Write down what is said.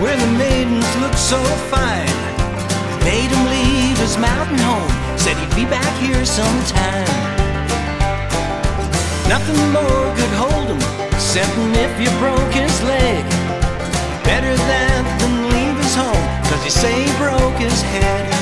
where the maidens look so fine. Made him leave his mountain home, said he'd be back here sometime. Nothing more could hold him, except if you broke his leg. Better that than leave his home, 'cause you say he broke his head.